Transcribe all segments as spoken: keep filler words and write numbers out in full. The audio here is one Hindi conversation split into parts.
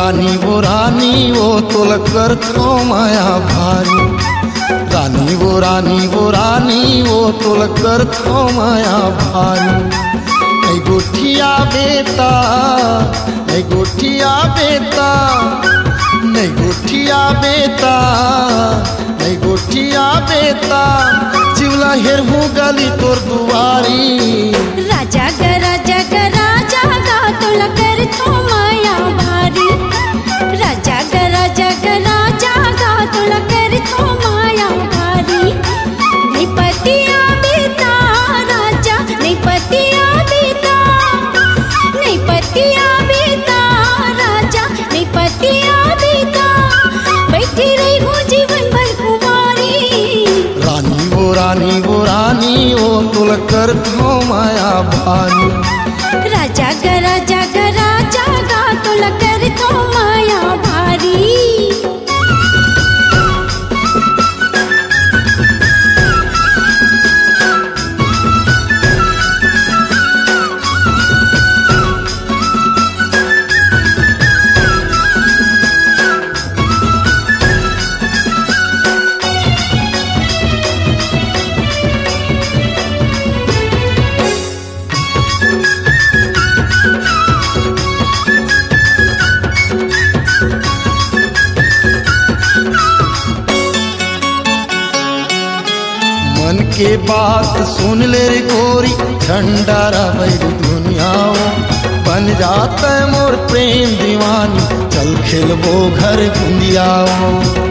रानी वो रानी वो तुल कर थो माया भारी। रानी वो रानी वो रानी वो तुल कर थो माया भारी। नहीं गोठिया बेटा नहीं गोठिया बेटा नहीं गोठिया बेटा नहीं गोठिया बेटा चिवला हेर हूँ गली तोर दुआरी। राजा ग राजा ग राजा गा तुला कर थो माया भारी। राजा ग राजा ग राजा गा तुला कर थो माया भारी। नहीं पतिया बेटा राजा नहीं पतिया बेटा नहीं पतिया बेटा राजा नहीं पतिया बेटा बैठी रही हूँ जीवन भर कुमारी। रानी वो रानी वो रानी वो तुल कर थो माया भारी। राजा ग राजा ग राजा गा तुला कर थो माया भारी। मन के बात सुन ले रे गोरी ठंडा रवै दुनियाओ। बन जाता है मोर प्रेम दीवानी चल खेलबो घर गुंदियाओ।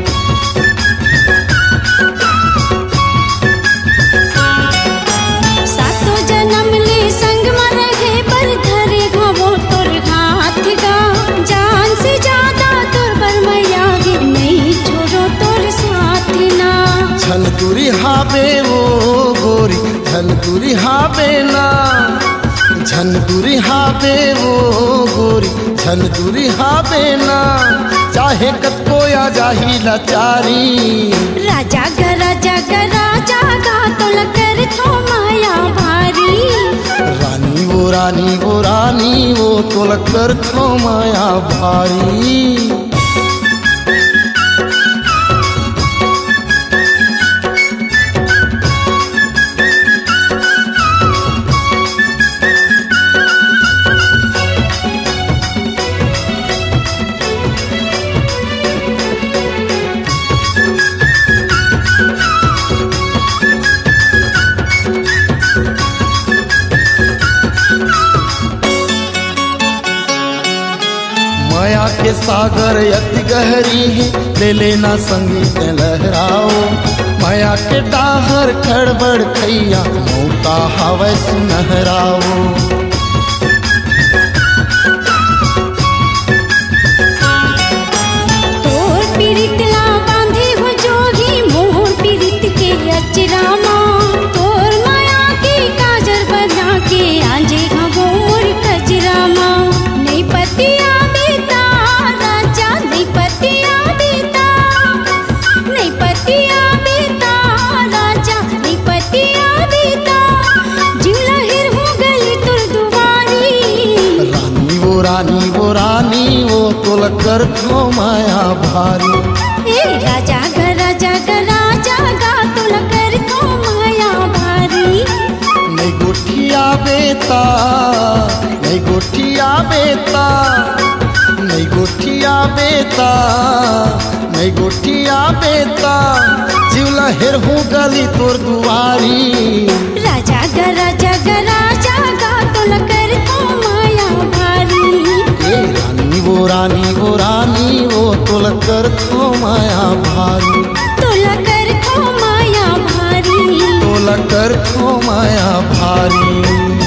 सातो जन्म ले संग में रहे पर धरे घावो तोर हाथ गा। जान से ज्यादा तोर बर मैया गे नहीं छोड़ो तोर साथ ना। छन दूरी हाबे वो गोरी छन दूरी हाबे ना। छन दूरी हाबे वो गोरी छन दूरी हाबे ना। चाहे कत कोया जाही लाचारी। राजा ग राजा ग राजा गा तुला कर थो माया भारी। रानी वो रानी वो रानी वो तुल कर थो माया भारी। माया के सागर अति गहरी है ले लेना संगीत लहराओ। माया के डाहर खड़बड़ खैया मौका हवै सुनहराओ। तोर पीरित ला बांधे हो जोगी मोर पीरित के अचरामा। तोर माया के काजर बना के आंजे घबो मोर कजरामा। नहीं पतिया बेटा राजा नहीं पतिया बेटा नहीं पतिया बेटा राजा नहीं पतिया बेटा जिवला हिर हो गली तुर दुआरी। रानी वो रानी वो रानी वो तुल कर थो माया भारी। ए राजा ग राजा ग राजा गा तुला कर थो माया भारी। नहीं गोठिया बेटा नहीं गोठिया बेटा नहीं गोठिया बेटा नहीं गोठिया बेटा जिवला हेर हूँ गली तोर दुआरी। राजा ग राजा ग राजा गा तुला कर थो माया भारी। ए रानी वो रानी वो रानी वो तुल कर थो माया भारी। तुला कर थो माया भारी तुल कर थो माया भारी।